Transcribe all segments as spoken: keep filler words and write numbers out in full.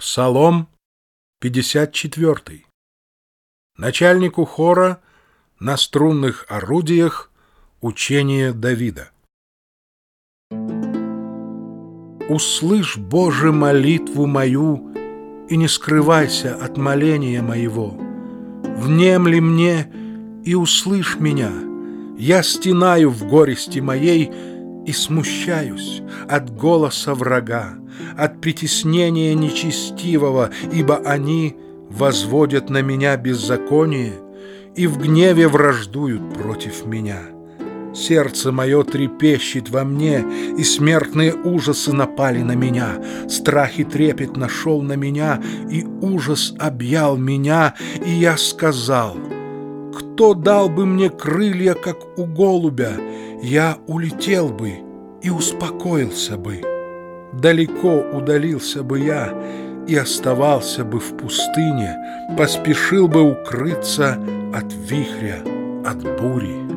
Псалом пятьдесят четвёртый. Начальнику хора на струнных орудиях учение Давида. Услышь, Боже, молитву мою, и не скрывайся от моления моего. Внемли мне и услышь меня. Я стенаю в горести моей и смущаюсь от голоса врага, от притеснения нечестивого, ибо они возводят на меня беззаконие и в гневе враждуют против меня. Сердце мое трепещет во мне, и смертные ужасы напали на меня. Страх и трепет нашел на меня, и ужас объял меня, и я сказал: кто дал бы мне крылья, как у голубя? Я улетел бы и успокоился бы. Далеко удалился бы я и оставался бы в пустыне, поспешил бы укрыться от вихря, от бури.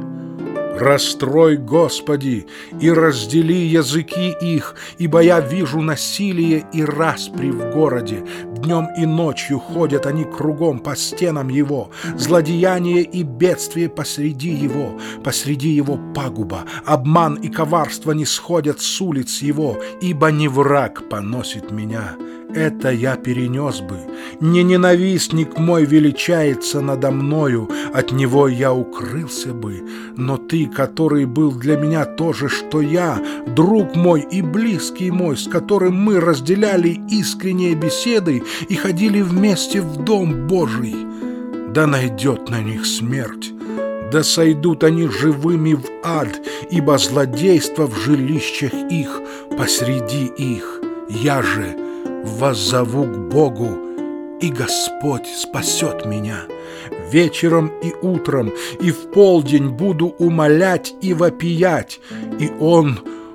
Расстрой, Господи, и раздели языки их, ибо я вижу насилие и распри в городе. Днем и ночью ходят они кругом по стенам его, злодеяние и бедствие посреди его, посреди его пагуба. Обман и коварство не сходят с улиц его, ибо не враг поносит меня. Это я перенес бы. Не ненавистник мой величается надо мною, от него я укрылся бы. Но ты, который был для меня то же, что я, друг мой и близкий мой, с которым мы разделяли искренние беседы и ходили вместе в Дом Божий, да найдет на них смерть, да сойдут они живыми в ад, ибо злодейство в жилищах их посреди их. Я же воззову к Богу, и Господь спасет меня. Вечером и утром и в полдень буду умолять и вопиять, и Он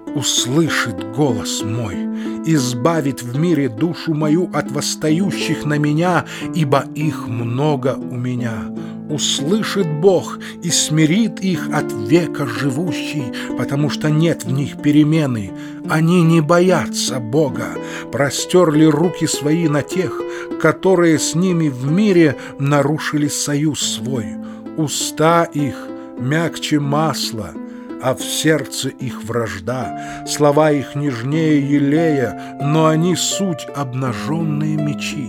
услышит голос мой, избавит в мире душу мою от восстающих на меня, ибо их много у меня. Услышит Бог и смирит их от века живущий, потому что нет в них перемены. Они не боятся Бога, простерли руки свои на тех, которые с ними в мире нарушили союз свой. Уста их мягче масла, а в сердце их вражда, слова их нежнее елея, но они суть обнаженные мечи.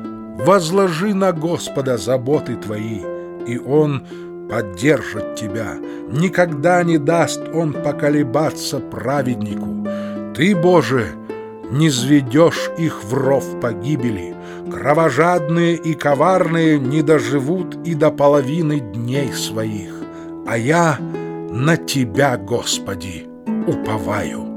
Возложи на Господа заботы твои, и Он поддержит тебя. Никогда не даст Он поколебаться праведнику. Ты, Боже, не зведешь их в ров погибели. Кровожадные и коварные не доживут и до половины дней своих. А я на Тебя, Господи, уповаю.